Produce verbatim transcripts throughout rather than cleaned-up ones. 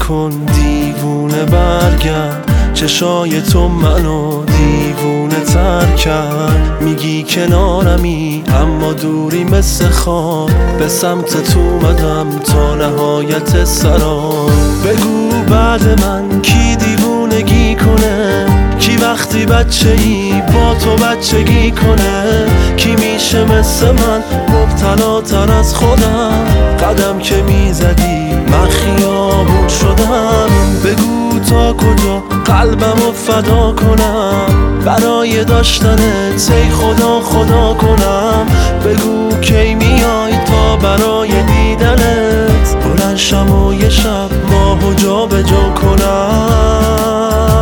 نکن دیوونه برگرد، چشای تو منو دیوونه تر کرد. میگی کنارمی اما دوری مثل خواب، به سمت تو اومدم تا نهایت سرام. بگو بعد من کی دیوونگی کنه، کی وقتی بچه ای با تو بچگی کنه، کی میشه مثل من مبتلا تر از خودم، قدم که میزدی من خیابون شدم. بگو تا کجا قلبمو فدا کنم برای داشتنت، ای خدا خدا کنم. بگو کی میای تا برای دیدنت، بلند شم و یه شب ماهو جا به جا کنم.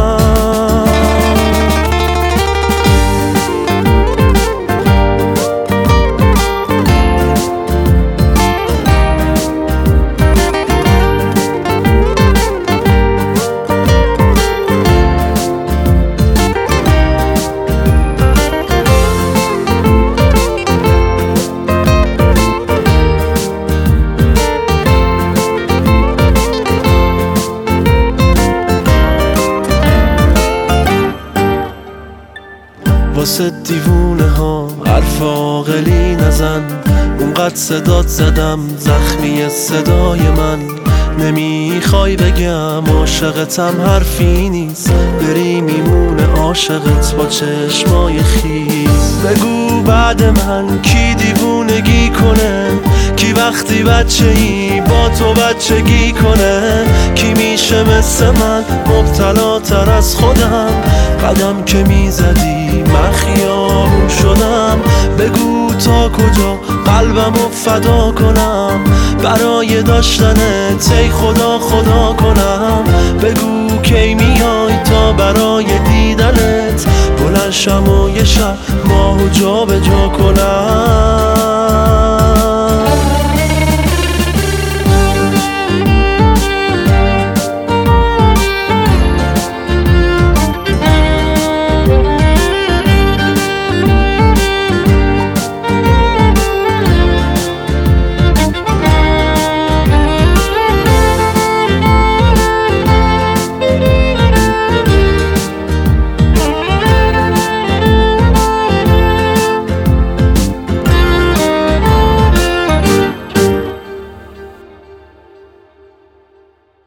واسه دیوونه ها حرف عاقلی نزن، اونقدر صدات زدم زخمی صدای من. نمیخوای بگم عاشقتم حرفی نیست، بری میمونه عاشقت با چشمای خیز. بگو بعد من کی دیوونگی کنه، کی وقتی بچه ای با تو بچگی کنه، کی میشه مثل من مبتلا تر از خودم، قدم که میزدی من خیابون شدم. بگو تا کجا قلبمو فدا کنم برای داشتنت، ای خدا خدا کنم. بگو کی میای تا برای دیدنت، بلند شم و یه شب ماهو جا به جا کنم.